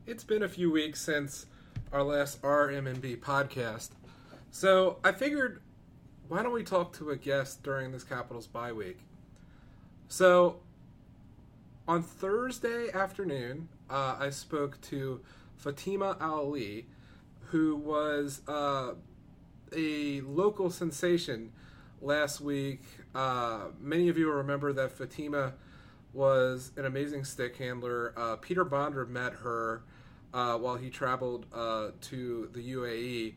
It's been a few weeks since our last RMNB podcast, so I figured, why don't we talk to a guest during this Capitals bye week? So, on Thursday afternoon, I spoke to Fatima Ali, who was a local sensation last week. Many of you will remember that Fatima was an amazing stick handler. Peter Bondra met her while he traveled to the UAE,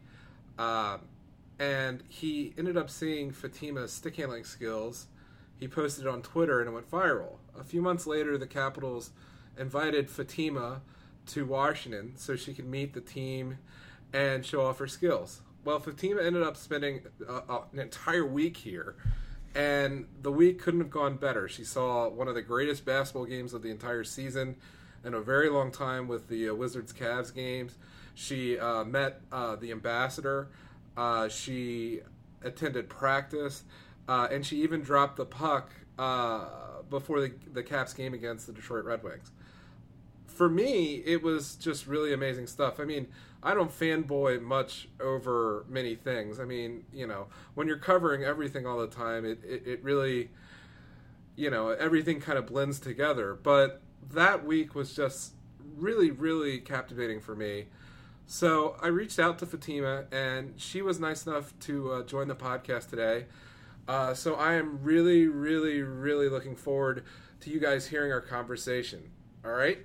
and he ended up seeing Fatima's stick handling skills. He posted it on Twitter and it went viral. A few months later, the Capitals invited Fatima to Washington so she could meet the team and show off her skills. Well, Fatima ended up spending an entire week here, and the week couldn't have gone better. She saw one of the greatest basketball games of the entire season in a very long time with the Wizards-Cavs games. She met the ambassador. She attended practice, and she even dropped the puck before the Caps game against the Detroit Red Wings. For me, it was just really amazing stuff. I mean, I don't fanboy much over many things. I mean, when you're covering everything all the time, it really, everything kind of blends together. But that week was just really, really captivating for me. So I reached out to Fatima, and she was nice enough to join the podcast today. So I am really, really, really looking forward to you guys hearing our conversation. All right?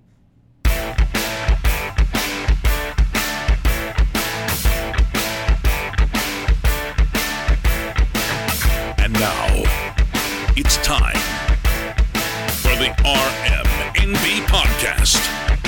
And now, it's time for the RMNB podcast.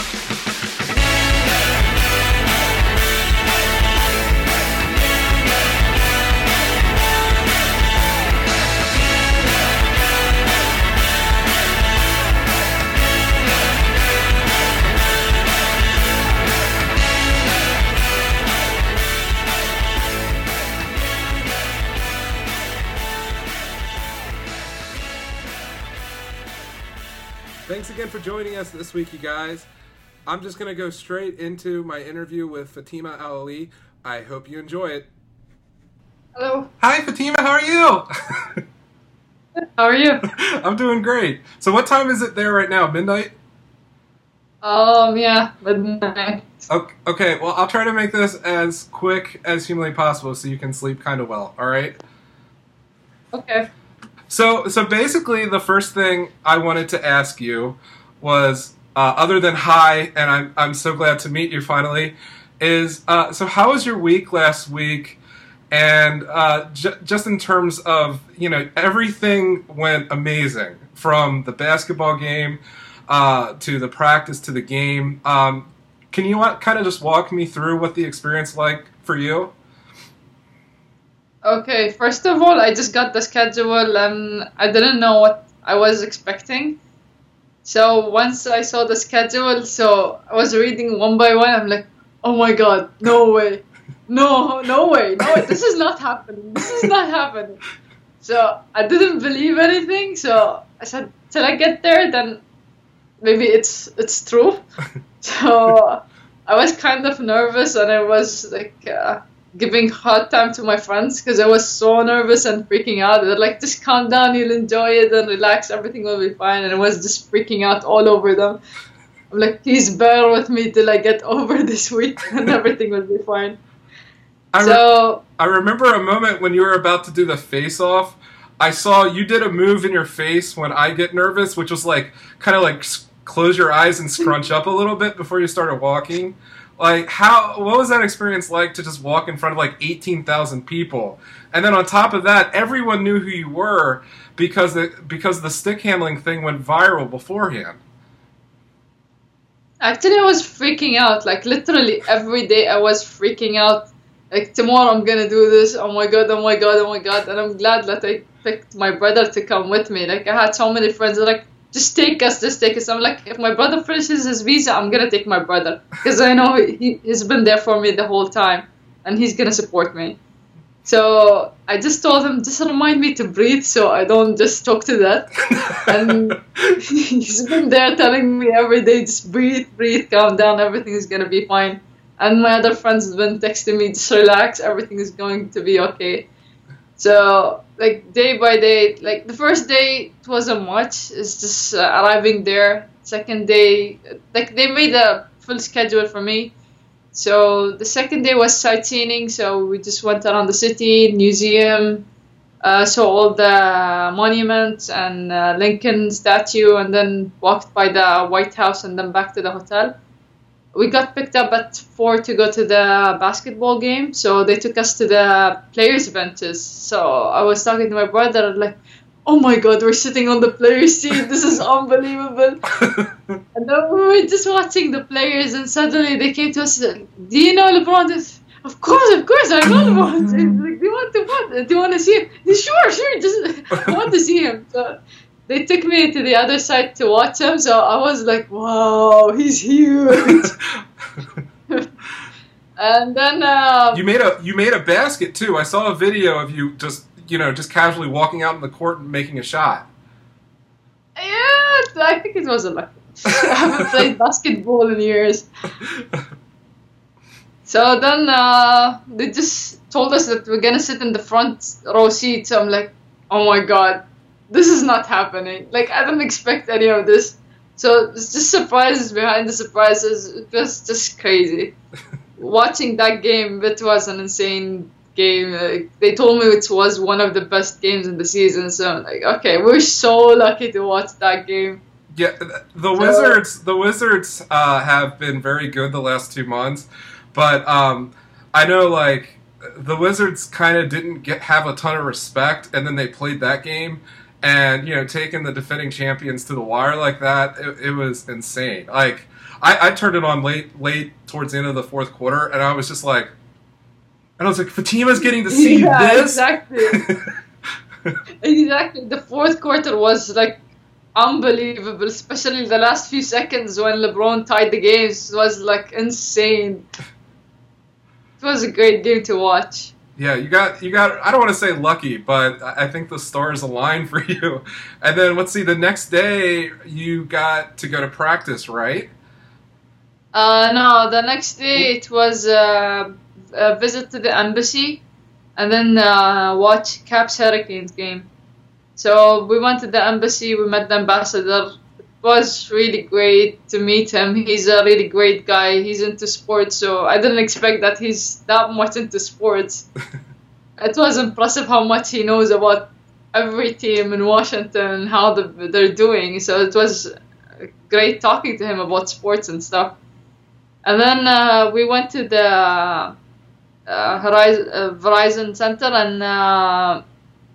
Thanks again for joining us this week, you guys. I'm just going to go straight into my interview with Fatima Ali. I hope you enjoy it. Hello. Hi, Fatima. How are you? How are you? I'm doing great. So what time is it there right now? Midnight? Yeah, midnight. Okay, well, I'll try to make this as quick as humanly possible so you can sleep kind of well, all right? Okay. So basically, the first thing I wanted to ask you was, other than hi, and I'm so glad to meet you finally, is so how was your week last week? And just in terms of everything went amazing, from the basketball game to the practice to the game. Can you kind of just walk me through what the experience like for you? Okay, first of all, I just got the schedule and I didn't know what I was expecting. So once I saw the schedule, so I was reading one by one. I'm like, oh my god, no way. No way. No, this is not happening. This is not happening. So I didn't believe anything. So I said, till I get there, then maybe it's true. So I was kind of nervous and I was like... giving hard time to my friends because I was so nervous and freaking out. They're like, just calm down, you'll enjoy it and relax, everything will be fine. And I was just freaking out all over them. I'm like, please bear with me till I get over this week and everything will be fine. I remember a moment when you were about to do the face-off. I saw you did a move in your face when I get nervous, which was like, kind of like close your eyes and scrunch up a little bit before you started walking. Like, what was that experience like to just walk in front of like 18,000 people? And then on top of that, everyone knew who you were because the stick handling thing went viral beforehand. Actually, I was freaking out. Like, literally every day I was freaking out. Like, tomorrow I'm gonna do this. Oh my god, oh my god, oh my god. And I'm glad that I picked my brother to come with me. Like, I had so many friends that were like, just take us. I'm like, if my brother finishes his visa, I'm going to take my brother. Because I know he's been there for me the whole time. And he's going to support me. So I just told him, just remind me to breathe so I don't just talk to that. And he's been there telling me every day, just breathe, calm down, everything is going to be fine. And my other friends have been texting me, just relax, everything is going to be okay. So, like, day by day, like, the first day, it wasn't much. It's just arriving there. Second day, like, they made a full schedule for me. So, the second day was sightseeing. So, we just went around the city, museum, saw all the monuments and Lincoln statue, and then walked by the White House and then back to the hotel. We got picked up at 4 to go to the basketball game, so they took us to the players' benches. So I was talking to my brother, like, oh my god, we're sitting on the players' seat, this is unbelievable. And then we were just watching the players, and suddenly they came to us, like, do you know LeBron? Of course, I know LeBron. Like, do you want to see him? Sure, just I want to see him. So they took me to the other side to watch him, so I was like, wow, he's huge. And then you made a basket too. I saw a video of you just casually walking out in the court and making a shot. Yeah, I think it was a luck. I haven't played basketball in years. So then they just told us that we're gonna sit in the front row seat. So I'm like, oh my god, this is not happening. Like, I don't expect any of this. So it's just surprises behind the surprises. It was just crazy. Watching that game, it was an insane game. They told me it was one of the best games in the season. So I'm like, okay, we're so lucky to watch that game. Yeah, the Wizards have been very good the last 2 months. But I know, like, the Wizards kind of didn't have a ton of respect, and then they played that game. And, taking the defending champions to the wire like that, it was insane. Like, I turned it on late towards the end of the fourth quarter, and I was just like, Fatima's getting to see this? Exactly. Exactly. The fourth quarter was, like, unbelievable, especially the last few seconds when LeBron tied the games. It was, like, insane. It was a great game to watch. Yeah, you got. I don't want to say lucky, but I think the stars aligned for you. And then let's see. The next day, you got to go to practice, right? No, the next day it was a visit to the embassy, and then watch Caps Hurricanes game. So we went to the embassy. We met the ambassador. It was really great to meet him. He's a really great guy. He's into sports, so I didn't expect that he's that much into sports. It was impressive how much he knows about every team in Washington and how they're doing. So it was great talking to him about sports and stuff. And then we went to the Verizon Center, and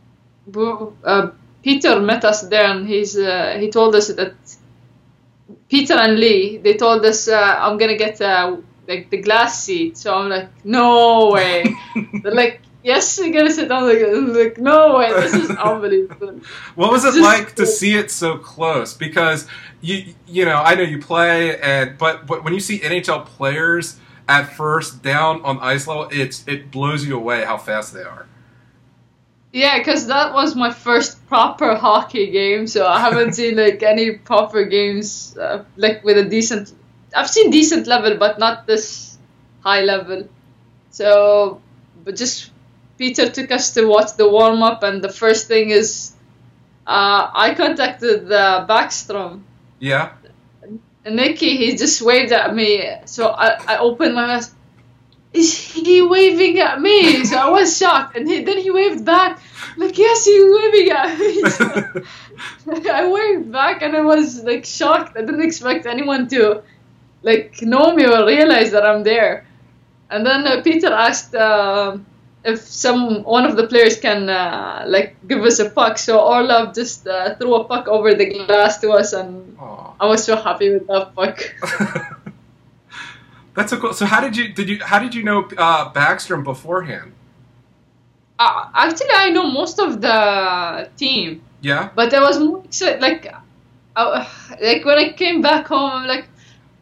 Peter met us there, and he told us that Peter and Lee, they told us, I'm gonna get like the glass seat. So I'm like, no way. They're like, yes, we're gonna sit down. I'm like, no way, this is unbelievable. What was it like to see it so close? Because you know, I know you play, but when you see NHL players at first down on ice level, it blows you away how fast they are. Yeah, because that was my first proper hockey game, so I haven't seen like any proper games like with a decent. I've seen decent level, but not this high level. So, but just Peter took us to watch the warm up, and the first thing is I contacted Backstrom. Yeah. And Nicky, he just waved at me, so I opened my eyes. Is he waving at me? So I was shocked, and then he waved back. Like, yes, he's waving at me. So, I waved back, and I was like shocked. I didn't expect anyone to like know me or realize that I'm there. And then Peter asked if one of the players can like give us a puck. So Orlov just threw a puck over the glass to us, and aww. I was so happy with that puck. That's so cool. So how did you know Backstrom beforehand? Actually, I know most of the team. Yeah. But I was more excited, like when I came back home, I'm like,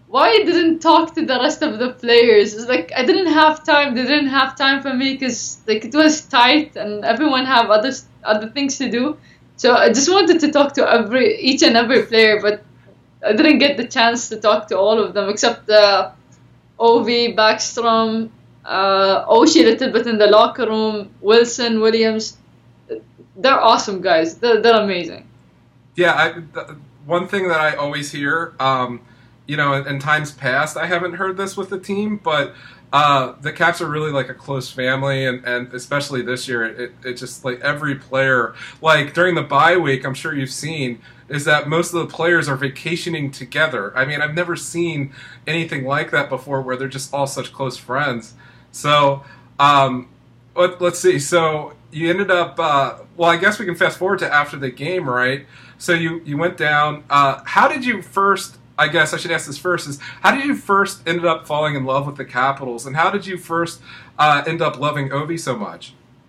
why I didn't talk to the rest of the players. It's like I didn't have time. They didn't have time for me because like it was tight and everyone have other things to do. So I just wanted to talk to each and every player, but I didn't get the chance to talk to all of them except Ovi, Backstrom, Oshie a little bit in the locker room, Wilson, Williams. They're awesome guys. They're amazing. Yeah, one thing that I always hear, in times past, I haven't heard this with the team, but the Caps are really like a close family, and especially this year, it just like every player, like during the bye week, I'm sure you've seen, is that most of the players are vacationing together. I mean, I've never seen anything like that before where they're just all such close friends. So, let's see. So you ended up, well, I guess we can fast forward to after the game, right? So you went down. How did you first, I guess I should ask this first, is how did you first ended up falling in love with the Capitals? And how did you first end up loving Ovi so much?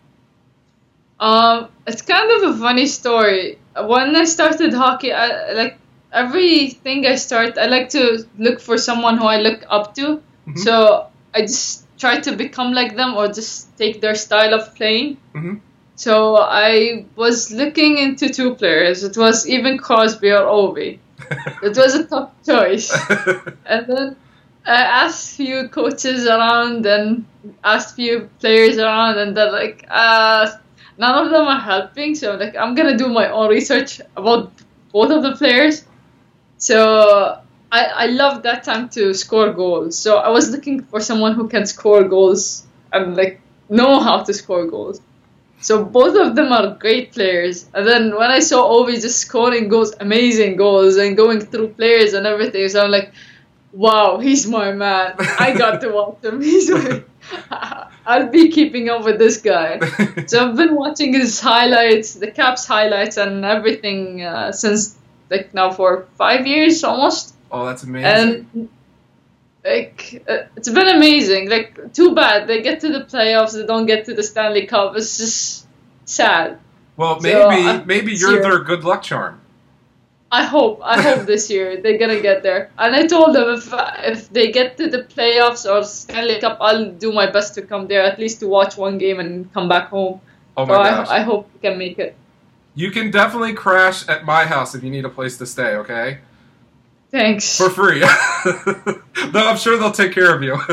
It's kind of a funny story. When I started hockey, like everything I start, I like to look for someone who I look up to. Mm-hmm. So I just try to become like them or just take their style of playing. Mm-hmm. So I was looking into two players. It was even Crosby or Ovi. It was a tough choice. And then I asked few coaches around and asked few players around, and they're like, none of them are helping. So like, I'm gonna do my own research about both of the players. So I love that time to score goals. So I was looking for someone who can score goals and like know how to score goals. So both of them are great players. And then when I saw Ovi just scoring goals, amazing goals, and going through players and everything, so I'm like, wow, he's my man. I got to watch him. I'll be keeping up with this guy. So I've been watching his highlights, the Caps highlights and everything since like now for 5 years almost. Oh, that's amazing. And like it's been amazing. Like, too bad they get to the playoffs, they don't get to the Stanley Cup. It's just sad. Well, maybe you're their good luck charm. I hope this year they're gonna get there. And I told them if they get to the playoffs or Stanley Cup, I'll do my best to come there at least to watch one game and come back home. Oh my gosh! I hope we can make it. You can definitely crash at my house if you need a place to stay. Okay. Thanks. For free. Though I'm sure they'll take care of you.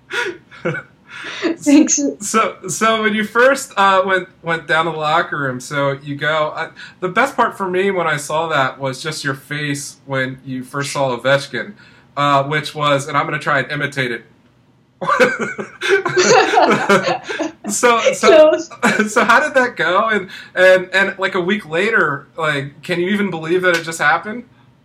Thanks. So when you first went down to the locker room, so you go. The best part for me when I saw that was just your face when you first saw Ovechkin, which was, and I'm going to try and imitate it. So how did that go? And like a week later, like, can you even believe that it just happened?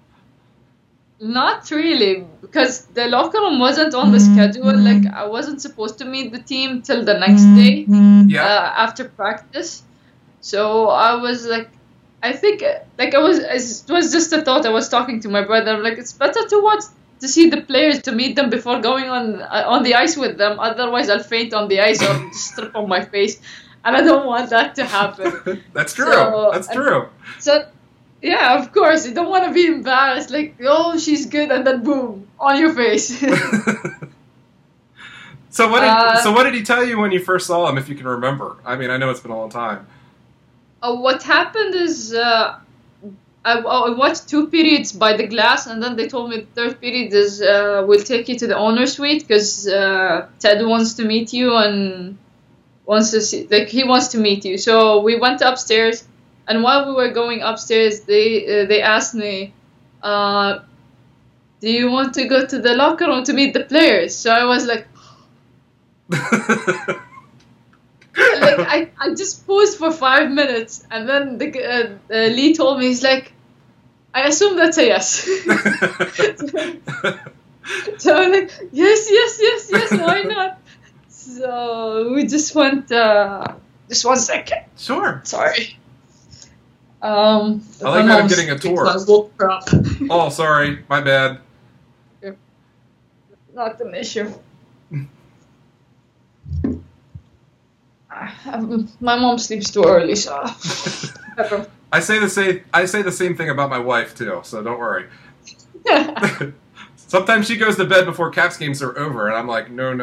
Not really, because the locker room wasn't on the schedule. Like, I wasn't supposed to meet the team till the next day, after practice. So I was like, I think, like, it was just a thought. I was talking to my brother. I'm like, it's better to see the players, to meet them before going on the ice with them. Otherwise, I'll faint on the ice or just strip on my face, and I don't want that to happen. That's true. That's true. So. Yeah, of course. You don't want to be embarrassed, like, oh, she's good, and then boom, on your face. So what did he tell you when you first saw him, if you can remember? I mean, I know it's been a long time. What happened is I watched 2 periods by the glass, and then they told me the third period is we'll take you to the owner's suite because Ted wants to meet you and he wants to meet you. So we went upstairs. And while we were going upstairs, they asked me, do you want to go to the locker room to meet the players? So I was like, I just paused for 5 minutes. And then Lee told me, he's like, I assume that's a yes. So I'm like, yes, why not? So we just went, just 1 second. Sure. Sorry. I like that I'm getting a tour. Oh, sorry. My bad. Not an issue. My mom sleeps too early, so... I say the same thing about my wife, too, so don't worry. Sometimes she goes to bed before Caps games are over, and I'm like, no.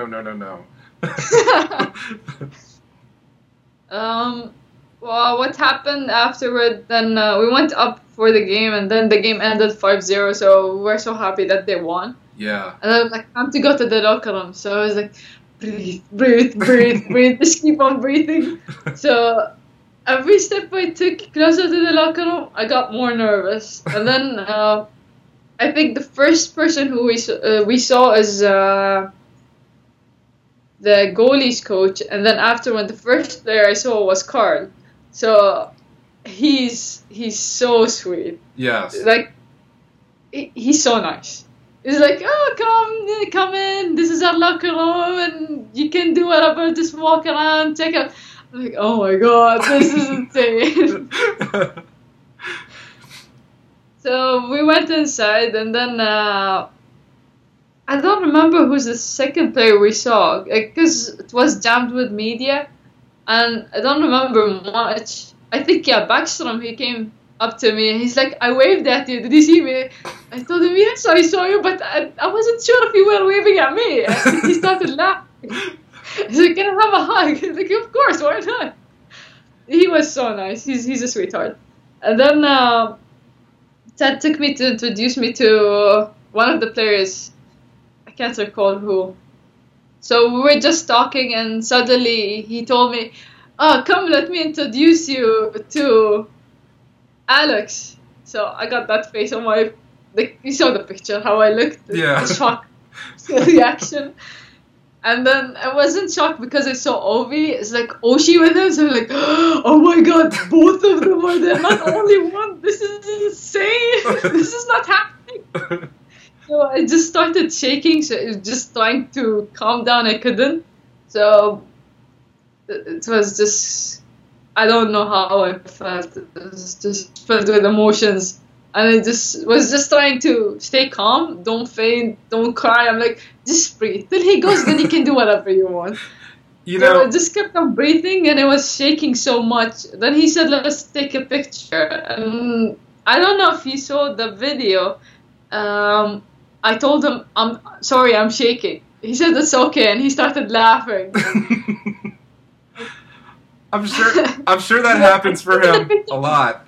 Well, what happened afterward, then we went up for the game, and then the game ended 5-0, so we were so happy that they won. Yeah. And I was like, time to go to the locker room. So I was like, breathe, just keep on breathing. So every step I took closer to the locker room, I got more nervous. And then I think the first person who we saw is the goalies coach, and then afterward, the first player I saw was Carl. So he's so sweet. Yes. Like he's so nice. He's like, oh, come in. This is our locker room, and you can do whatever. Just walk around, check out. I'm like, oh my god, this is insane. So we went inside, and then I don't remember who's the second player we saw, because it was jammed with media, and I don't remember much. I think, Backstrom, he came up to me, and he's like, I waved at you, did you see me? I told him, yes, I saw you, but I wasn't sure if you were waving at me. And he started laughing. He's like, can I have a hug? He's like, of course, why not? He was so nice. He's a sweetheart. And then Ted took me to introduce me to one of the players. I can't recall who. So we were just talking, and suddenly he told me, oh, come, let me introduce you to Alex. So I got that face on my... you saw the picture, how I looked. Yeah. The shock reaction. And then I wasn't shocked because I saw Ovi. It's like Oshie with him. So I'm like, oh my god, both of them are there. Not only one. This is insane. This is not happening. So I just started shaking. So I was just trying to calm down. I couldn't. So it was just... I don't know how I felt. It was just filled with emotions. And I was just trying to stay calm, don't faint, don't cry. I'm like, just breathe. Till he goes, then you can do whatever you want. So I just kept on breathing, and I was shaking so much. Then he said, let's take a picture. And I don't know if you saw the video. I told him, I'm sorry, I'm shaking. He said, it's okay, and he started laughing. I'm sure that happens for him a lot.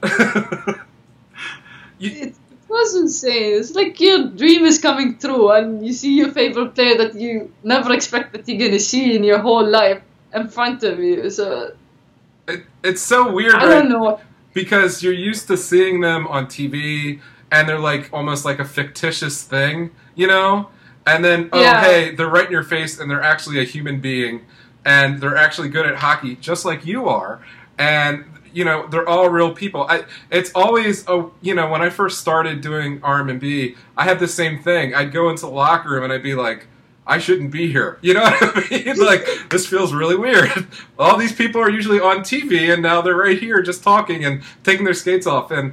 It was insane. It's like your dream is coming true, and you see your favorite player that you never expect that you're going to see in your whole life in front of you. So it's so weird. I don't know. Because you're used to seeing them on TV, and they're like almost like a fictitious thing, you know? And then, hey, they're right in your face, and they're actually a human being, and they're actually good at hockey, just like you are. And they're all real people. It's always, when I first started doing RMB, I had the same thing. I'd go into the locker room and I'd be like, I shouldn't be here. You know what I mean? Like, this feels really weird. All these people are usually on TV, and now they're right here just talking and taking their skates off. And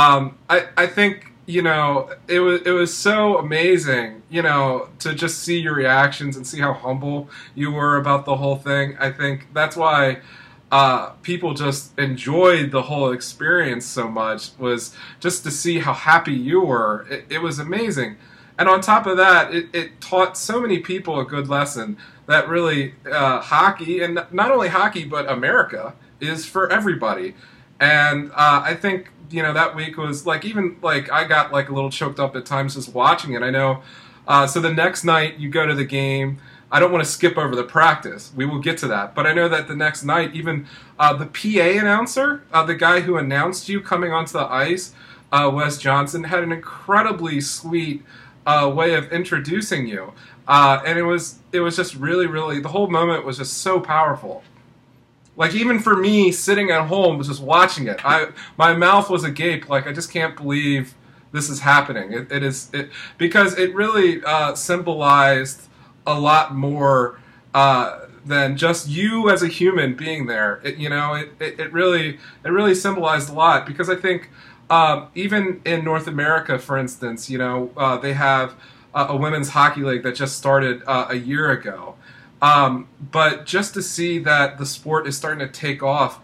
I think, it was so amazing, to just see your reactions and see how humble you were about the whole thing. I think that's why people just enjoyed the whole experience so much, was just to see how happy you were. It was amazing. And on top of that, it taught so many people a good lesson that really hockey, and not only hockey, but America, is for everybody. And I think, that week was I got a little choked up at times just watching it. I know. So the next night you go to the game. I don't want to skip over the practice. We will get to that. But I know that the next night, even the PA announcer, the guy who announced you coming onto the ice, Wes Johnson, had an incredibly sweet way of introducing you. And it was just really, really, the whole moment was just so powerful. Like, even for me, sitting at home, was just watching it. My mouth was agape. Like, I just can't believe this is happening. Because it really symbolized a lot more than just you as a human being there. It really symbolized a lot, because I think even in North America, for instance, they have a women's hockey league that just started a year ago. But just to see that the sport is starting to take off,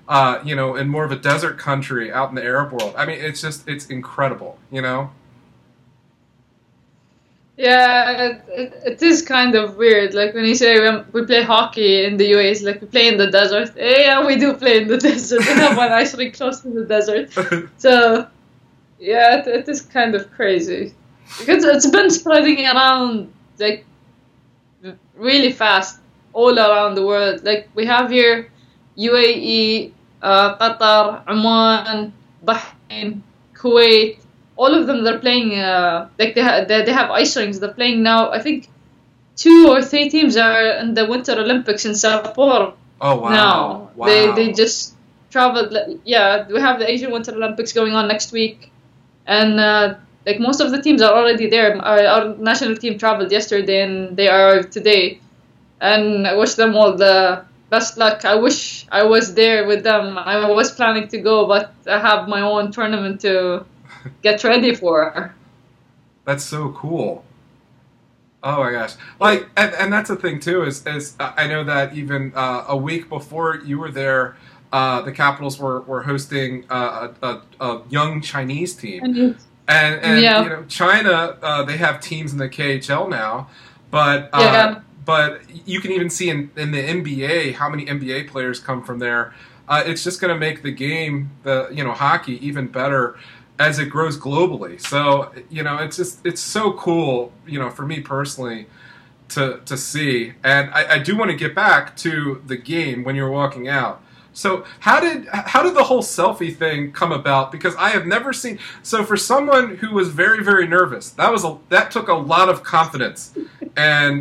in more of a desert country out in the Arab world, I mean, it's incredible, Yeah, it is kind of weird. Like when you say we play hockey in the UAE, it's like we play in the desert. Yeah, we do play in the desert. We have one ice rink close to the desert. So, yeah, it is kind of crazy. Because it's been spreading around, like, really fast all around the world. Like, we have here UAE, Qatar, Oman, Bahrain, Kuwait. All of them, they're playing, like they have ice rinks. They're playing now, I think 2 or 3 teams are in the Winter Olympics in Singapore. Oh, wow. Now. Wow. They just traveled. Yeah, we have the Asian Winter Olympics going on next week. And like most of the teams are already there. Our national team traveled yesterday and they are today. And I wish them all the best luck. I wish I was there with them. I was planning to go, but I have my own tournament to get ready for. That's so cool. Oh my gosh! Like, and that's the thing too is I know that even a week before you were there, the Capitals were hosting a young Chinese team, and Yeah. you know China they have teams in the KHL now, but Yeah. but you can even see in the NBA how many NBA players come from there. It's just going to make the game, hockey, even better as it grows globally. So, it's so cool, for me personally to see. And I do want to get back to the game when you're walking out. So how did the whole selfie thing come about? Because I have never seen. So for someone who was very, very nervous, that took a lot of confidence, and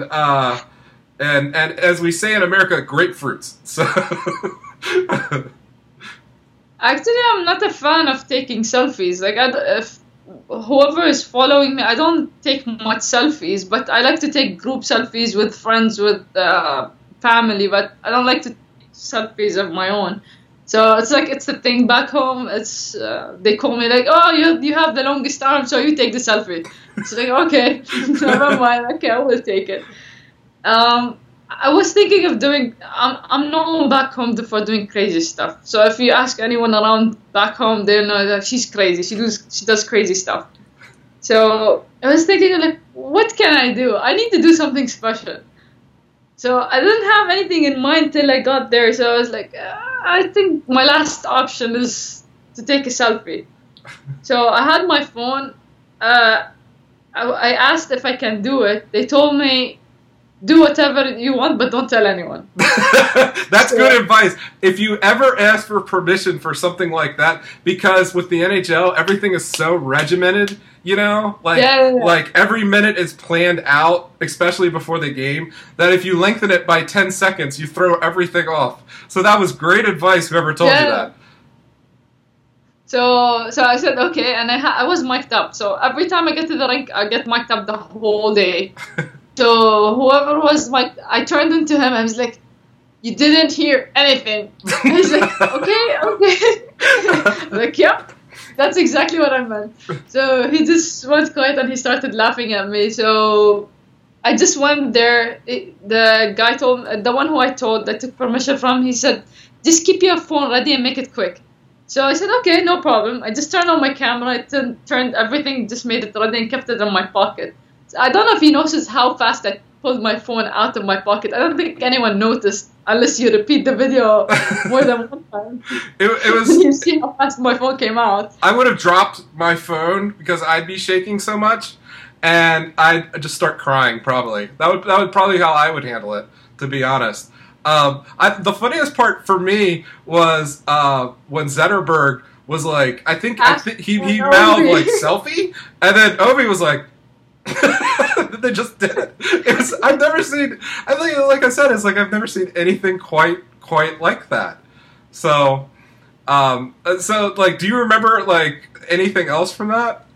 as we say in America, grapefruits. So. Actually, I'm not a fan of taking selfies. Like, if whoever is following me, I don't take much selfies, but I like to take group selfies with friends, with family, but I don't like to take selfies of my own. So it's like, it's the thing back home. It's they call me like, oh, you have the longest arm, so you take the selfie. It's like, okay, never mind. Okay, I will take it. I was thinking of doing. I'm known back home for doing crazy stuff. So if you ask anyone around back home, they'll know that she's crazy. She does crazy stuff. So I was thinking, like, what can I do? I need to do something special. So I didn't have anything in mind till I got there. So I was like, I think my last option is to take a selfie. So I had my phone. I asked if I can do it. They told me, do whatever you want, but don't tell anyone. That's good advice. If you ever ask for permission for something like that, because with the NHL, everything is so regimented, like every minute is planned out, especially before the game, that if you lengthen it by 10 seconds, you throw everything off. So that was great advice, whoever told you that. So I said, okay, and I was mic'd up. So every time I get to the rink, I get mic'd up the whole day. So whoever was I turned into him. I was like, "You didn't hear anything." He's like, "Okay." I'm like, "Yep, that's exactly what I meant." So he just went quiet and he started laughing at me. So I just went there. The guy the one who I took permission from. He said, "Just keep your phone ready and make it quick." So I said, "Okay, no problem." I just turned on my camera. I turned everything, just made it ready and kept it in my pocket. I don't know if you noticed how fast I pulled my phone out of my pocket. I don't think anyone noticed unless you repeat the video more than one time. It was. You see how fast my phone came out. I would have dropped my phone because I'd be shaking so much, and I'd just start crying. Probably that would probably how I would handle it. To be honest, the funniest part for me was when Zetterberg was like, I think he mouthed like selfie, and then Ovi was like. They just did it. I've never seen. I think, like I said, it's like I've never seen anything quite like that. So, like, do you remember like anything else from that?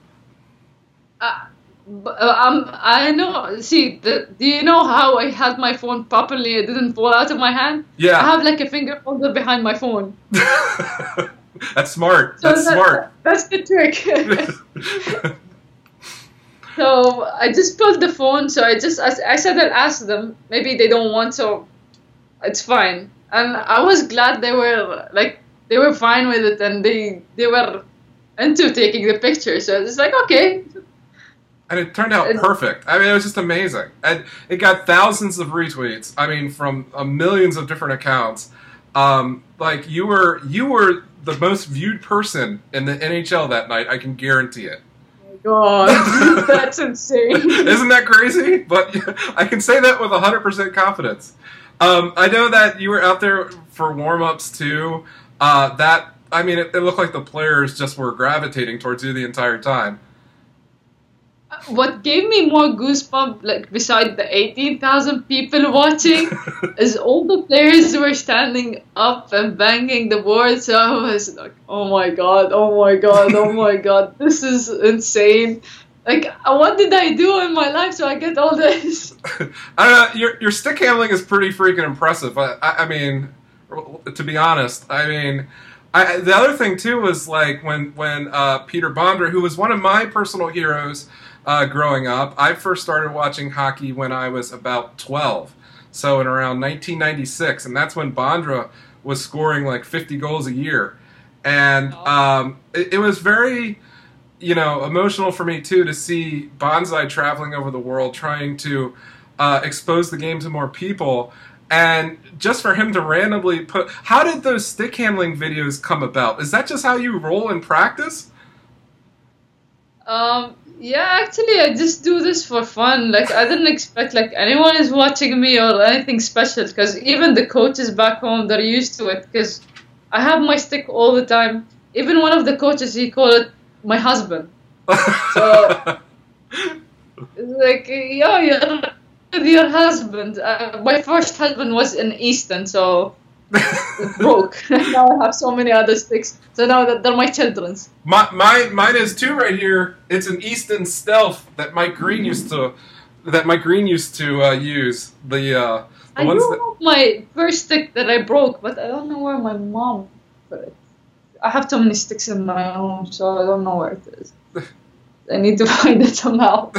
I know. See, do you know how I held my phone properly? It didn't fall out of my hand. Yeah. I have like a finger holder behind my phone. That's smart. So smart. That's the trick. So I just pulled the phone. So I said I'll ask them. Maybe they don't want, so it's fine. And I was glad they were fine with it, and they were into taking the picture. So it's like, okay. And it turned out perfect. I mean, it was just amazing. And it got thousands of retweets. I mean, from millions of different accounts. Like, you were the most viewed person in the NHL that night. I can guarantee it. Oh my God, that's insane. Isn't that crazy? But I can say that with 100% confidence. I know that you were out there for warm-ups, too. It looked like the players just were gravitating towards you the entire time. What gave me more goosebumps, like beside the 18,000 people watching, is all the players were standing up and banging the board. So I was like, oh my God, oh my God, oh my God, this is insane. Like, what did I do in my life so I get all this? Your stick handling is pretty freaking impressive. I mean, to be honest, I mean, the other thing too was like when Peter Bondra, who was one of my personal heroes growing up, I first started watching hockey when I was about 12, so in around 1996, and that's when Bondra was scoring like 50 goals a year, and it was very, emotional for me too to see Bonsai traveling over the world trying to expose the game to more people. And just for him to randomly how did those stick handling videos come about? Is that just how you roll in practice? Yeah, actually, I just do this for fun. Like, I didn't expect, like, anyone is watching me or anything special, because even the coaches back home, they're used to it, because I have my stick all the time. Even one of the coaches, he called it my husband. So, it's like, yo, you're with your husband. My first husband was in Easton, so it broke. Now I have so many other sticks. So now they're my children's. Mine is too right here. It's an Easton Stealth that Mike Green used to use. I do have my first stick that I broke, but I don't know where my mom put it. I have too many sticks in my home, so I don't know where it is. I need to find it somehow.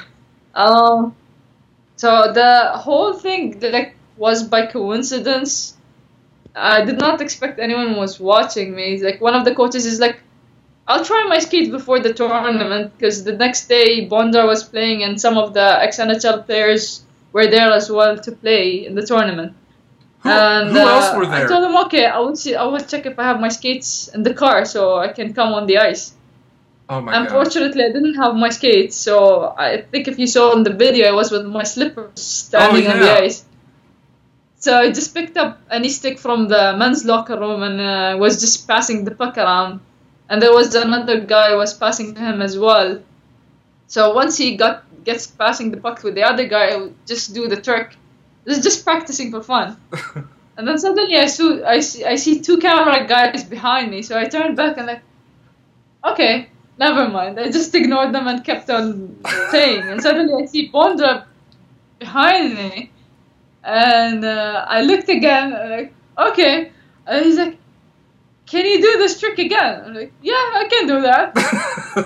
So the whole thing was by coincidence. I did not expect anyone was watching me. Like, one of the coaches is like, I'll try my skates before the tournament, because the next day Bondra was playing and some of the ex-NHL players were there as well to play in the tournament. Who else were there? I told him, okay, I will check if I have my skates in the car so I can come on the ice. Oh my God. Unfortunately, I didn't have my skates, so I think if you saw in the video, I was with my slippers standing on the ice. So I just picked up any stick from the men's locker room and was just passing the puck around. And there was another guy who was passing to him as well. So once he gets passing the puck with the other guy, I would just do the trick. This is just practicing for fun. And then suddenly I see two camera guys behind me. So I turned back and like, okay, never mind. I just ignored them and kept on playing. And suddenly I see Bondra behind me. And I looked again, and like, okay. And he's like, can you do this trick again? I'm like, yeah, I can do that.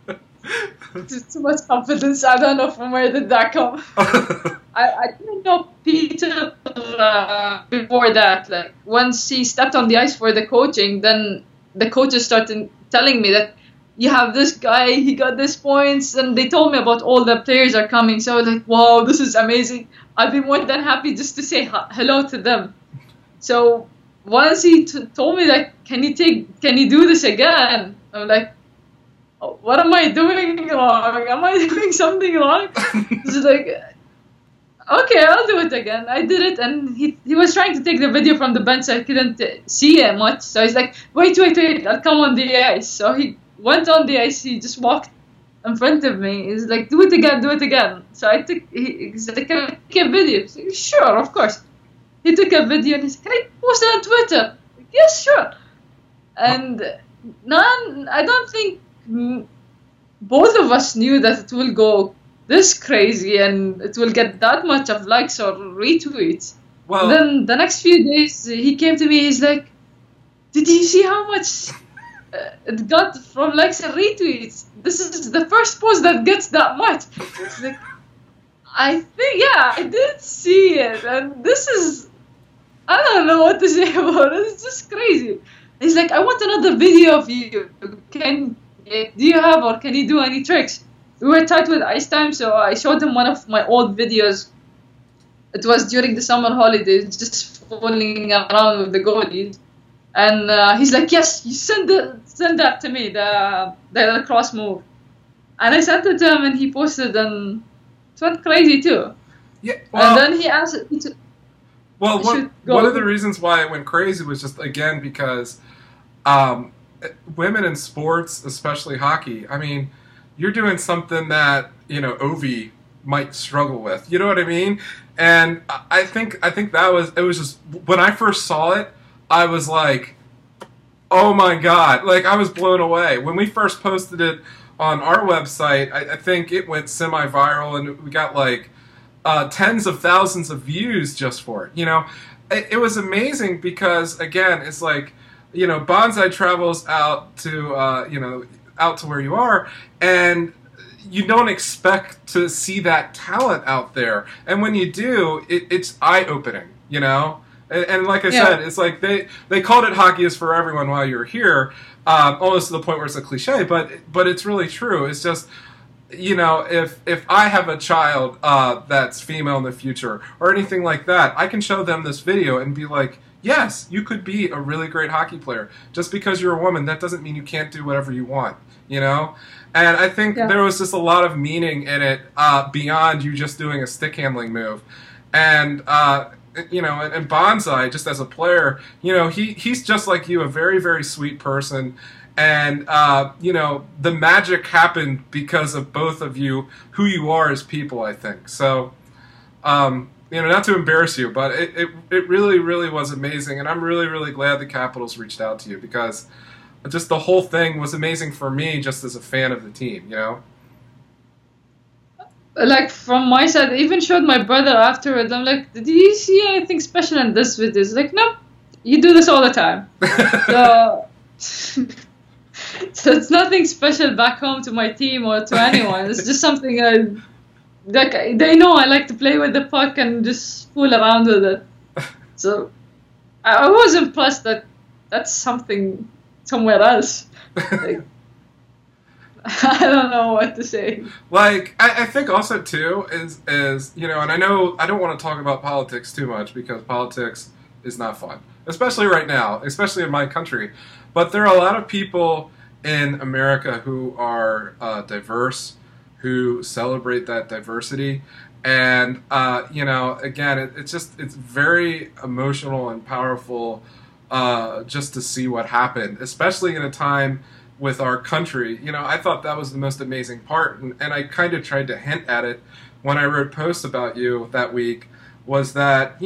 Too much confidence. I don't know from where did that come. I didn't know Peter before that. Like, once he stepped on the ice for the coaching, then the coaches started telling me that you have this guy, he got these points, and they told me about all the players are coming. So I was like, wow, this is amazing. I'd be more than happy just to say hello to them. So once he told me that, can you do this again? I'm like, oh, what am I doing wrong? Am I doing something wrong? He's like, okay, I'll do it again. I did it, and he was trying to take the video from the bench, so I couldn't see it much. So he's like, wait, I'll come on the ice. So he went on the ice, he just walked in front of me. He's like, do it again. So he's like, can I take a video? He's like, sure, of course. He took a video and he said, can I post it on Twitter? Like, yes, sure. And I don't think both of us knew that it will go this crazy and it will get that much of likes or retweets. Well, then the next few days, he came to me, he's like, did you see how much it got from likes and retweets? This is the first post that gets that much. It's like, I think, yeah, I did see it, and this is, I don't know what to say about it. It's just crazy. He's like, I want another video of you. Do you have, or can you do any tricks? we were tight with ice time, so I showed him one of my old videos. It was during the summer holidays, just fooling around with the goalies. And he's like, yes, you send that to me, the cross move. And I sent it to him, and he posted, and it went crazy too. Yeah, well, and then he asked me to... Well, one of the reasons why it went crazy was just, again, because women in sports, especially hockey, I mean, you're doing something that, Ovi might struggle with. You know what I mean? And I think it was just, when I first saw it, I was like, oh my God. Like, I was blown away. When we first posted it on our website, I think it went semi-viral, and we got like tens of thousands of views just for it. It was amazing because, again, it's like, Bonsai travels out to out to where you are, and you don't expect to see that talent out there, and when you do, it's eye-opening. And like I said, it's like they called it Hockey is for Everyone while you were here, almost to the point where it's a cliche, but it's really true. It's just, if I have a child that's female in the future or anything like that, I can show them this video and be like, yes, you could be a really great hockey player. Just because you're a woman, that doesn't mean you can't do whatever you want, And I think there was just a lot of meaning in it beyond you just doing a stick handling move. And and Bonsai, just as a player, he's just like you, a very, very sweet person. And, the magic happened because of both of you, who you are as people, I think. So, not to embarrass you, but it really, really was amazing. And I'm really, really glad the Capitals reached out to you, because just the whole thing was amazing for me just as a fan of the team, Like, from my side, I even showed my brother afterwards. I'm like, did you see anything special in this video? He's like, nope, you do this all the time. So it's nothing special back home to my team or to anyone. It's just something they know I like to play with the puck and just fool around with it. So I was impressed that that's something somewhere else. Like, I don't know what to say. Like, I think also, too, is and I know I don't want to talk about politics too much, because politics is not fun, especially right now, especially in my country. But there are a lot of people in America who are diverse, who celebrate that diversity. And, again, it's very emotional and powerful just to see what happened, especially in a time with our country. I thought that was the most amazing part, and I kind of tried to hint at it when I wrote posts about you that week, was that,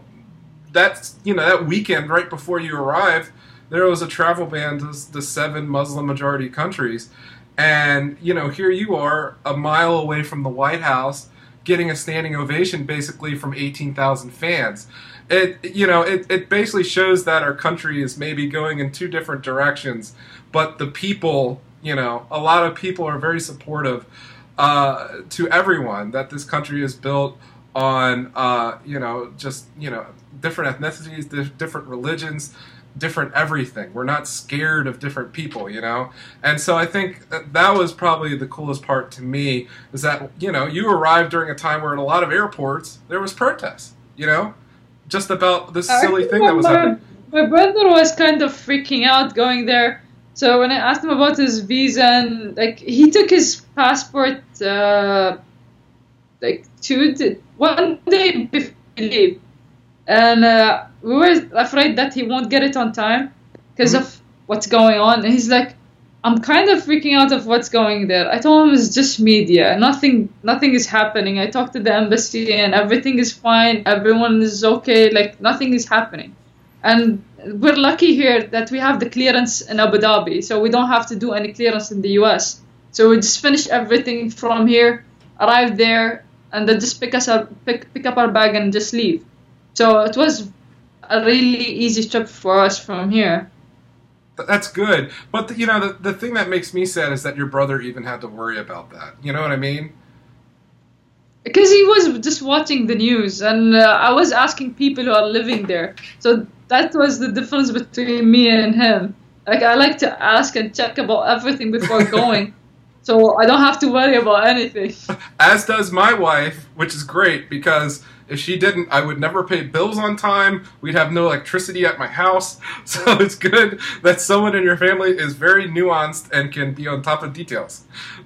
that weekend right before you arrived, there was a travel ban to the 7 Muslim majority countries, and, here you are a mile away from the White House getting a standing ovation basically from 18,000 fans. It basically shows that our country is maybe going in 2 different directions, but the people, a lot of people are very supportive to everyone, that this country is built on, different ethnicities, different religions, different everything. We're not scared of different people, And so I think that was probably the coolest part to me, is that, you arrived during a time where at a lot of airports there was protests, just about this silly thing that was happening. My brother was kind of freaking out going there. So when I asked him about his visa, and he took his passport one day before he leave, and we were afraid that he won't get it on time because of what's going on. And he's like, I'm kind of freaking out of what's going there. I told him it's just media. Nothing is happening. I talked to the embassy and everything is fine. Everyone is okay. Like, nothing is happening. And we're lucky here that we have the clearance in Abu Dhabi, so we don't have to do any clearance in the US. So we just finish everything from here, arrive there, and then just pick up our bag and just leave. So it was a really easy trip for us from here. That's good. But, the thing that makes me sad is that your brother even had to worry about that. You know what I mean? Because he was just watching the news, and I was asking people who are living there. So that was the difference between me and him. Like, I like to ask and check about everything before going. so I don't have to worry about anything. As does my wife, which is great because if she didn't, I would never pay bills on time. We'd have no electricity at my house. So it's good that someone in your family is very nuanced and can be on top of details.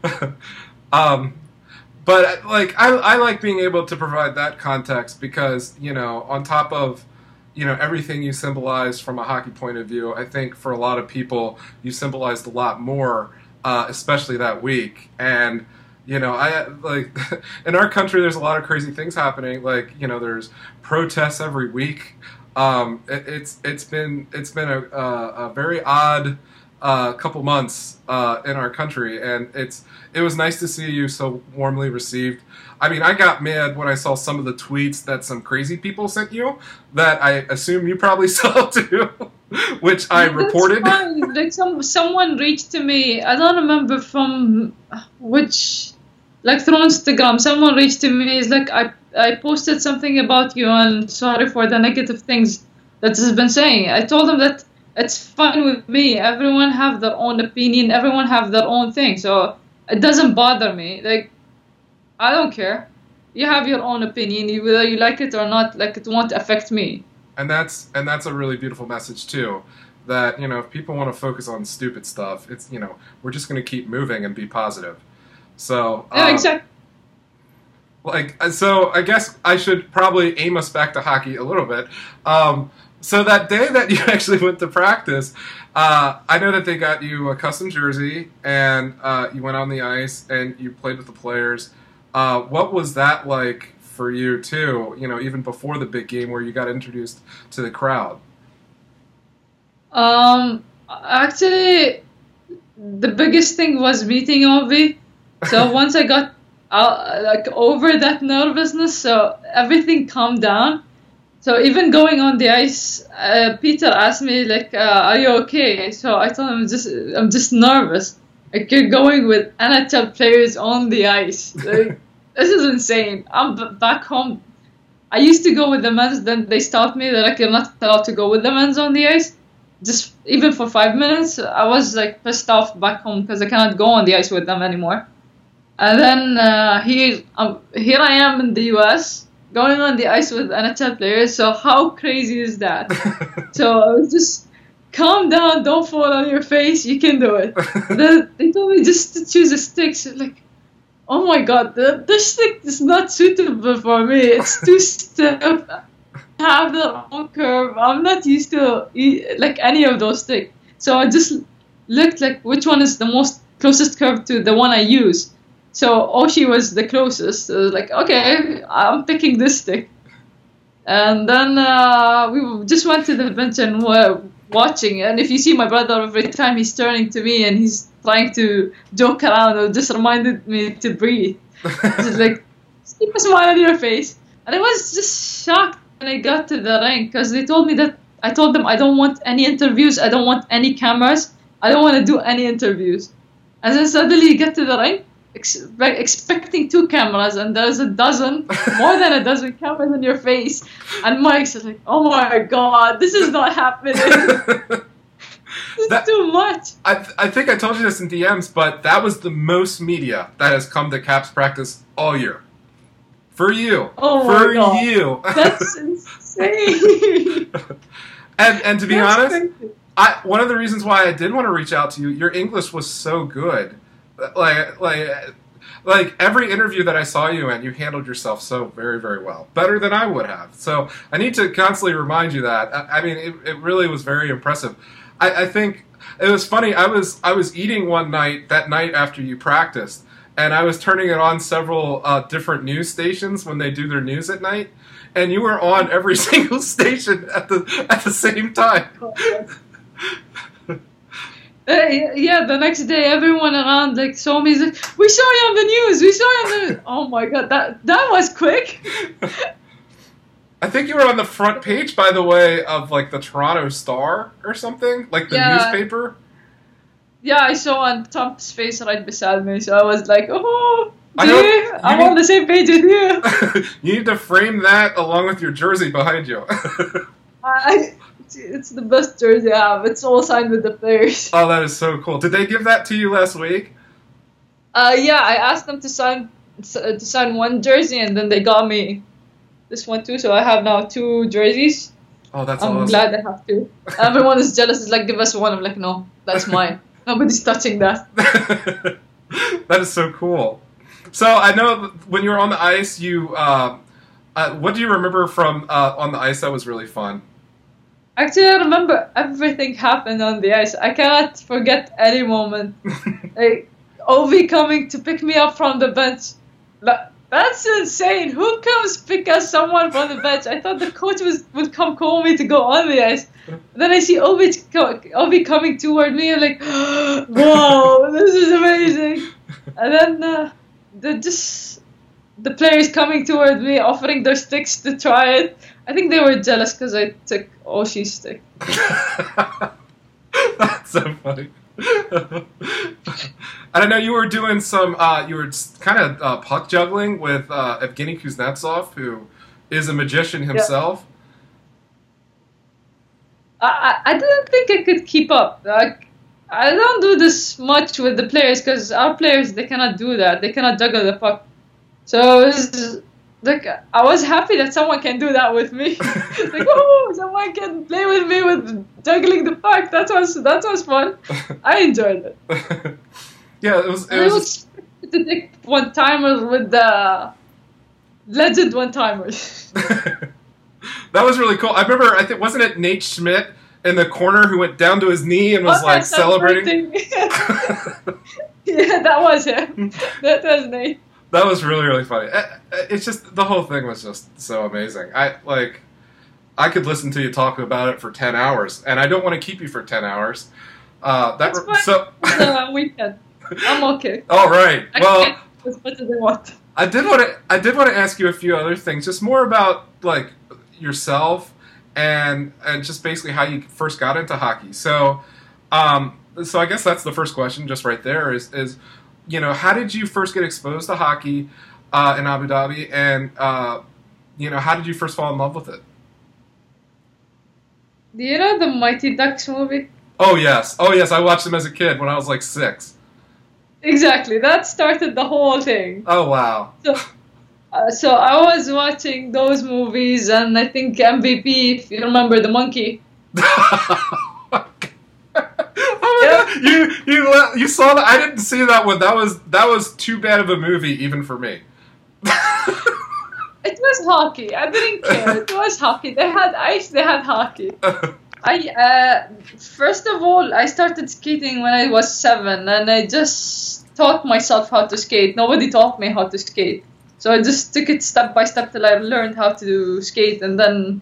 But like I like being able to provide that context because, you know, on top of, you know, everything you symbolize from a hockey point of view, I think for a lot of people you symbolized a lot more, especially that week. And you know, I like in our country there's a lot of crazy things happening. Like, you know, there's protests every week. It's been a very odd couple months in our country, and it was nice to see you so warmly received. I mean, I got mad when I saw some of the tweets that some crazy people sent you that I assume you probably saw too, which I reported. Fine. Like someone reached to me. I don't remember from which, like through Instagram. Someone reached to me. It's like I posted something about you and sorry for the negative things that has been saying. I told them that it's fine with me. Everyone have their own opinion. Everyone have their own thing. So it doesn't bother me. Like, I don't care. You have your own opinion, whether you like it or not. Like, it won't affect me. And that's a really beautiful message too. That, you know, if people want to focus on stupid stuff, it's, you know, we're just going to keep moving and be positive. So yeah, exactly. Like, so I guess I should probably aim us back to hockey a little bit. So that day that you actually went to practice, I know that they got you a custom jersey, and you went on the ice and you played with the players. What was that like for you too? You know, even before the big game where you got introduced to the crowd. Actually, the biggest thing was meeting Ovi. So once I got like over that nervousness, so everything calmed down. So even going on the ice, Peter asked me like, "Are you okay?" So I told him, I'm just nervous. Like, you're going with NHL players on the ice. Like, this is insane. I'm back home. I used to go with the men's, then they stopped me. They're like, you're not allowed to go with the men's on the ice. Just even for 5 minutes, I was like pissed off back home because I cannot go on the ice with them anymore. And then here I am in the US, going on the ice with NHL players. So how crazy is that? So I was just, calm down, don't fall on your face, you can do it. They told me just to choose a stick. So like, oh my god, this stick is not suitable for me. It's too stiff. Have their own curve. I'm not used to like any of those sticks. So I just looked like which one is the most closest curve to the one I use. So Oshie was the closest. So I was like, okay, I'm picking this stick. And then we just went to the bench and were watching. And if you see my brother, every time he's turning to me and he's trying to joke around, it just reminded me to breathe. Just like, just keep a smile on your face. And I was just shocked when I got to the ring because they told me that, I told them I don't want any interviews, I don't want any cameras, I don't want to do any interviews. And then suddenly you get to the ring, expecting 2 cameras, and there's more than a dozen cameras in your face. And Mike's like, oh my god, this is not happening. It's too much. I think I told you this in DMs, but that was the most media that has come to Caps practice all year. For you. Oh my god. For you. That's insane. and to be honest, one of the reasons why I did want to reach out to you, your English was so good. Like every interview that I saw you in, you handled yourself so very, very well. Better than I would have. So I need to constantly remind you that. I mean, it really was very impressive. I think it was funny. I was eating one night, that night after you practiced, and I was turning it on several different news stations when they do their news at night, and you were on every single station at the same time. Yeah, the next day everyone around like saw me, like, we saw you on the news, we saw you on the news. Oh my god, that was quick. I think you were on the front page, by the way, of like the Toronto Star or something, like the newspaper. Yeah, I saw on Trump's face right beside me, so I was like, oh, I'm on the same page with you. You need to frame that along with your jersey behind you. It's the best jersey I have. It's all signed with the players. Oh, that is so cool. Did they give that to you last week? Yeah, I asked them to sign one jersey, and then they got me this one too. So I have now 2 jerseys. Oh, that's I'm awesome. glad I have 2. Everyone is jealous. It's like, give us one. I'm like, no, that's mine. Nobody's touching that. That is so cool. So I know when you were on the ice, you what do you remember from on the ice that was really fun? Actually, I remember everything happened on the ice. I cannot forget any moment. Like, Ovi coming to pick me up from the bench. That's insane. Who comes pick us someone from the bench? I thought the coach would come call me to go on the ice. Then I see Ovi coming toward me. I'm like, wow, this is amazing. And then the players coming toward me, offering their sticks to try it. I think they were jealous because I took Oshi's stick. That's so funny. And I know you were doing some, you were kind of puck juggling with Evgeny Kuznetsov, who is a magician himself. Yeah. I didn't think I could keep up. Like, I don't do this much with the players because our players, they cannot do that. They cannot juggle the puck. So it's like, I was happy that someone can do that with me. Like, oh, someone can play with me with juggling the puck. That was fun. I enjoyed it. Yeah, it was I was to take one-timers with the legend one-timers. That was really cool. I remember, I think, wasn't it Nate Schmidt in the corner who went down to his knee and was like celebrating? Yeah, that was him. That was Nate. That was really, really funny. It's just, the whole thing was just so amazing. I could listen to you talk about it for 10 hours, and I don't want to keep you for 10 hours. That's fine. So weekend. I'm okay. All right. Well, as much as I want. I did want to ask you a few other things, just more about like yourself and just basically how you first got into hockey. So I guess that's the first question, just right there. Is you know, how did you first get exposed to hockey in Abu Dhabi, and you know, how did you first fall in love with it? Do you know the Mighty Ducks movie? Oh yes, I watched them as a kid when I was like 6. Exactly, that started the whole thing. Oh wow. So I was watching those movies, and I think MVP, if you remember the monkey. You saw that? I didn't see that one. That was too bad of a movie even for me. It was hockey. I didn't care. It was hockey. They had ice. They had hockey. First of all, I started skating when I was 7, and I just taught myself how to skate. Nobody taught me how to skate, so I just took it step by step till I learned how to skate, and then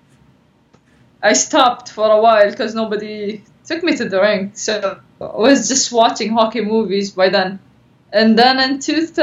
I stopped for a while because nobody took me to the rink. So I was just watching hockey movies by then. And then in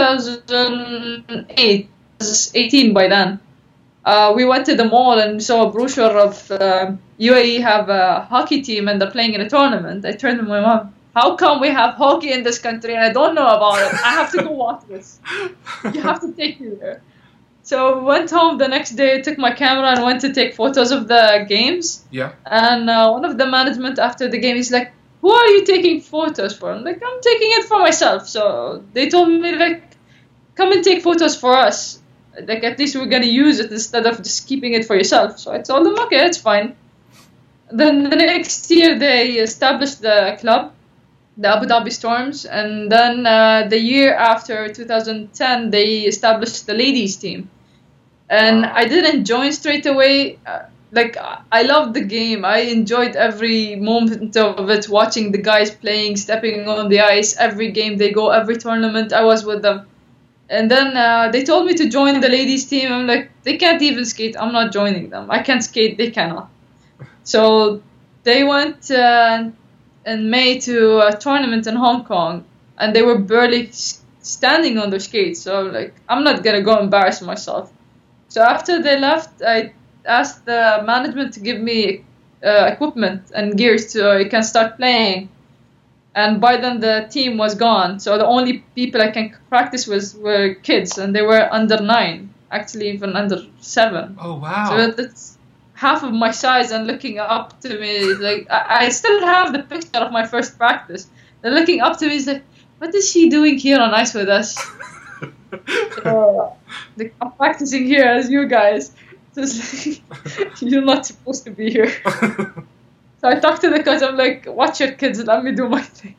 2008, I was 18 by then, we went to the mall and saw a brochure of UAE have a hockey team and they're playing in a tournament. I turned to my mom, how come we have hockey in this country and I don't know about it? I have to go watch this. You have to take me there. So I went home the next day, took my camera and went to take photos of the games. Yeah. And one of the management after the game is like, who are you taking photos for? I'm like, I'm taking it for myself. So they told me, like, come and take photos for us. Like, at least we're going to use it instead of just keeping it for yourself. So I told them, okay, it's fine. Then the next year they established the club, the Abu Dhabi Storms. And then the year after, 2010, they established the ladies team. And I didn't join straight away. I loved the game. I enjoyed every moment of it, watching the guys playing, stepping on the ice. Every game they go, every tournament, I was with them. And then they told me to join the ladies team. I'm like, they can't even skate. I'm not joining them. I can't skate. They cannot. So they went in May to a tournament in Hong Kong, and they were barely standing on their skates. So I'm like, I'm not going to go embarrass myself. So after they left, I asked the management to give me equipment and gears so I can start playing. And by then the team was gone. So the only people I can practice with were kids, and they were under 9, actually even under 7. Oh, wow. So that's half of my size and looking up to me. Like, I still have the picture of my first practice. They're looking up to me, is like, what is she doing here on ice with us? I'm practicing here as you guys. You're not supposed to be here. So I talked to the coach. I'm like, watch your kids. Let me do my thing.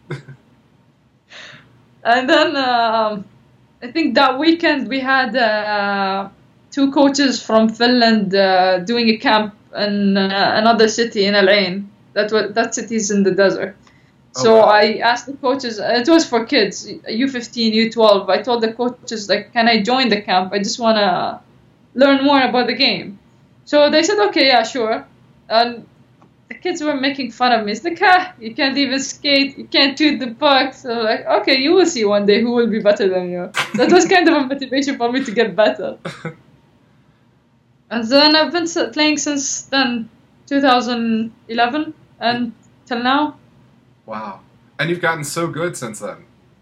And then I think that weekend we had 2 coaches from Finland doing a camp in another city in Al Ain. That city's in the desert. So I asked the coaches, it was for kids, U15, U12. I told the coaches, like, can I join the camp? I just want to learn more about the game. So they said, okay, yeah, sure. And the kids were making fun of me. It's like, you can't even skate, you can't shoot the puck. So I'm like, okay, you will see one day who will be better than you. That was kind of a motivation for me to get better. And then I've been playing since then, 2011, and till now. Wow. And you've gotten so good since then.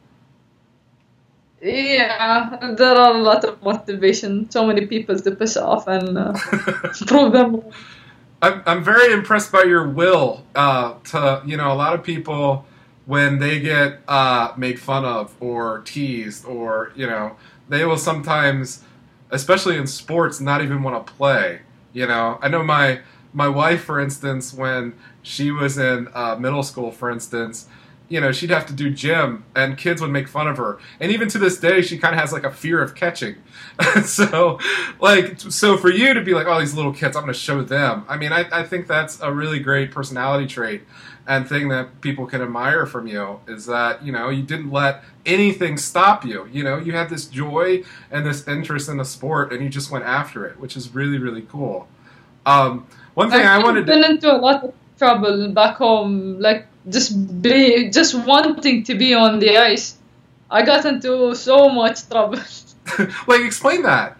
Yeah, there are a lot of motivation, so many people to piss off and prove them. I'm very impressed by your will to, a lot of people, when they get made fun of or teased or, they will sometimes, especially in sports, not even want to play. I know my wife, for instance, when she was in middle school, for instance, she'd have to do gym, and kids would make fun of her. And even to this day, she kind of has like a fear of catching. So for you to be like, oh, these little kids, I'm going to show them. I mean, I think that's a really great personality trait and thing that people can admire from you is that, you didn't let anything stop you. You had this joy and this interest in the sport, and you just went after it, which is really, really cool. One thing I wanted to... I've been into a lot of trouble back home, like just wanting to be on the ice. I got into so much trouble. Explain that.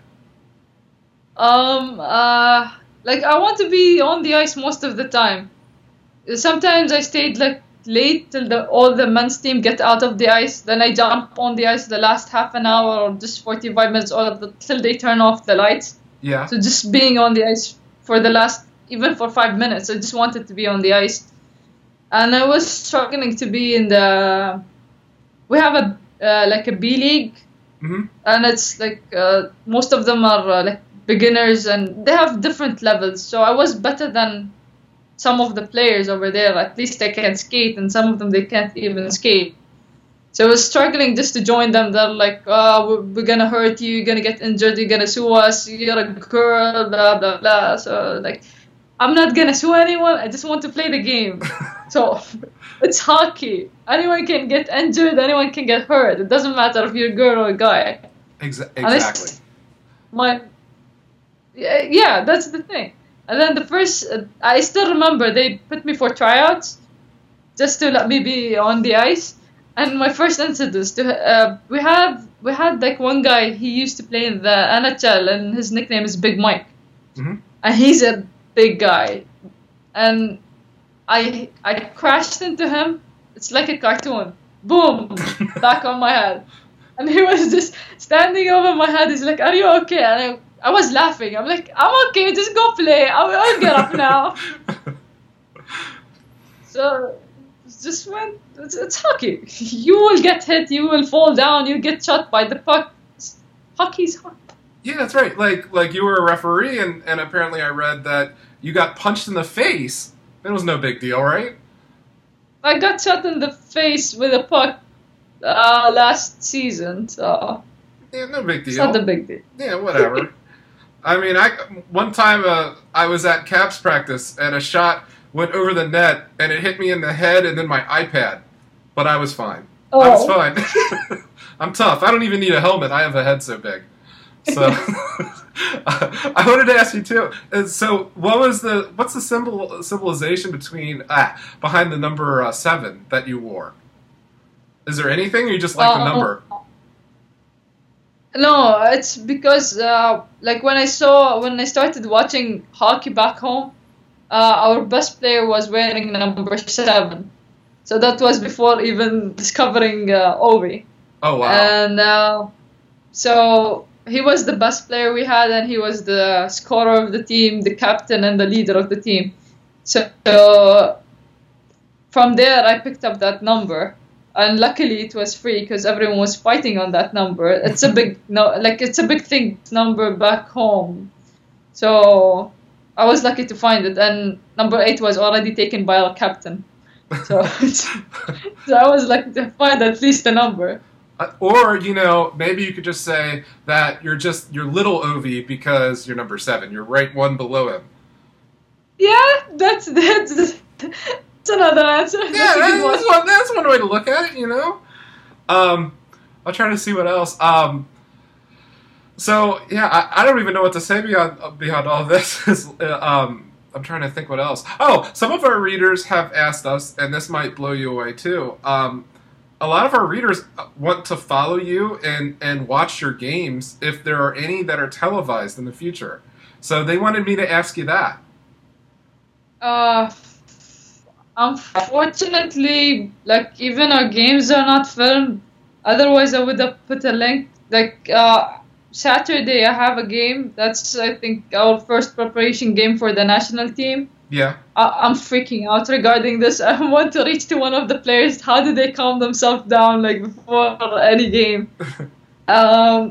Like I want to be on the ice most of the time. Sometimes I stayed late till all the men's team get out of the ice. Then I jump on the ice the last half an hour or just 45 minutes till they turn off the lights. Yeah. So just being on the ice for the last, even for 5 minutes, I just wanted to be on the ice. And I was struggling to be in the... We have a B league, and it's most of them are beginners, and they have different levels. So I was better than some of the players over there. At least I can skate, and some of them, they can't even skate. So I was struggling just to join them. They're like, oh, we're going to hurt you, you're going to get injured, you're going to sue us, you're a girl, blah, blah, blah. So, I'm not going to sue anyone, I just want to play the game. So, it's hockey. Anyone can get injured, anyone can get hurt. It doesn't matter if you're a girl or a guy. Exactly. Yeah, that's the thing. And then I still remember they put me for tryouts just to let me be on the ice. And my first incident, we had one guy, he used to play in the NHL, and his nickname is Big Mike. Mm-hmm. And he's a big guy. And I crashed into him. It's like a cartoon. Boom! Back on my head. And he was just standing over my head. He's like, are you okay? And I was laughing. I'm like, I'm okay, just go play. I'll get up now. So... It's hockey. You will get hit, you will fall down, you get shot by the puck. Hockey's hard. Yeah, that's right. Like you were a referee, and apparently I read that you got punched in the face. That was no big deal, right? I got shot in the face with a puck last season, so... Yeah, no big deal. It's not a big deal. Yeah, whatever. I mean, one time I was at Caps practice, and a shot went over the net, and it hit me in the head and then my iPad. But I was fine. Oh. I was fine. I'm tough. I don't even need a helmet. I have a head so big. So I wanted to ask you too. So what's the symbolization behind the number 7 that you wore? Is there anything, or you just like the number? No, it's because when I started watching hockey back home, our best player was wearing number 7. So that was before even discovering Ovi. Oh, wow. And so he was the best player we had, and he was the scorer of the team, the captain, and the leader of the team. So from there, I picked up that number. and luckily it was free because everyone was fighting on that number. It's a big it's a big thing number back home, so I was lucky to find it. And number 8 was already taken by our captain, so so I was lucky to find at least a number. Or, maybe you could just say that you're little Ovi because you're number 7. You're right one below him. Yeah, that's another answer. Yeah, that's one way to look at it, I'll try to see what else. So, yeah, I don't even know what to say beyond all this. I'm trying to think what else. Oh, some of our readers have asked us, and this might blow you away too, a lot of our readers want to follow you and watch your games if there are any that are televised in the future. So they wanted me to ask you that. Unfortunately, even our games are not filmed. Otherwise, I would have put a link. Saturday, I have a game. That's, I think, our first preparation game for the national team. Yeah. I'm freaking out regarding this. I want to reach to one of the players. How do they calm themselves down before any game? I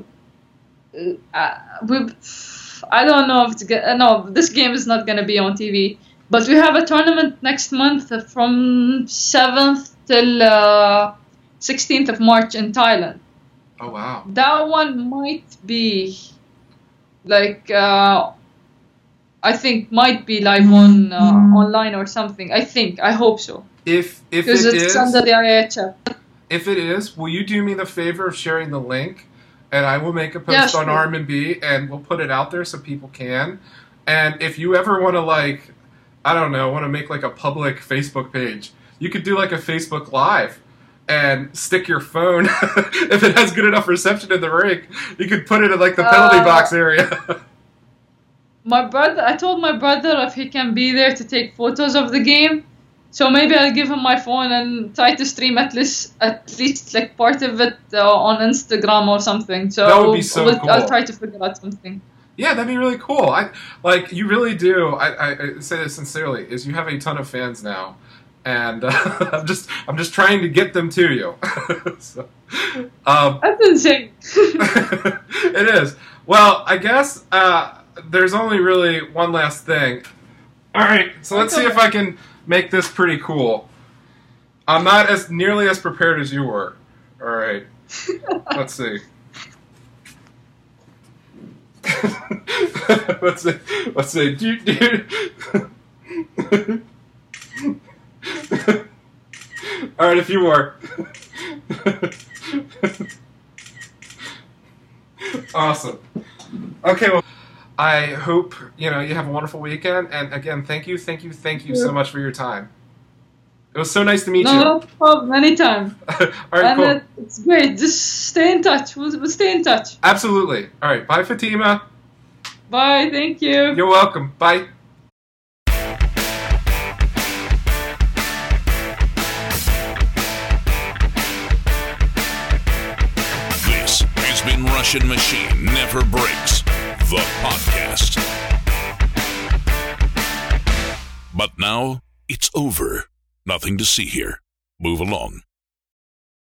don't know if it's no. This game is not gonna be on TV. But we have a tournament next month from 7th till 16th of March in Thailand. Oh wow. That one might be I think might be live on online or something. I hope so. If because it's under the IHF. If it is, will you do me the favor of sharing the link, and I will make a post on RMB, and we'll put it out there so people can. And if you ever want to want to make a public Facebook page, you could do a Facebook Live and stick your phone if it has good enough reception in the rink. You could put it in the penalty box area. I told my brother if he can be there to take photos of the game, so maybe I'll give him my phone and try to stream at least part of it on Instagram or something. So that would be so cool. I'll try to figure out something. Yeah, that'd be really cool. You really do. I say this sincerely. Is you have a ton of fans now, and I'm just trying to get them to you. So, that's insane. It is. Well, I guess. There's only really one last thing. All right, so let's see if I can make this pretty cool. I'm not nearly as prepared as you were. All right, let's see. Let's see. All right, a few more. Awesome. Okay, well. I hope, you have a wonderful weekend. And again, thank you so much for your time. It was so nice to meet you. No problem, anytime. All right, cool. It's great. Just stay in touch. We'll stay in touch. Absolutely. All right, bye, Fatima. Bye, thank you. You're welcome. Bye. This has been Russian Machine Never Breaks, the podcast. But now it's over. Nothing to see here. Move along.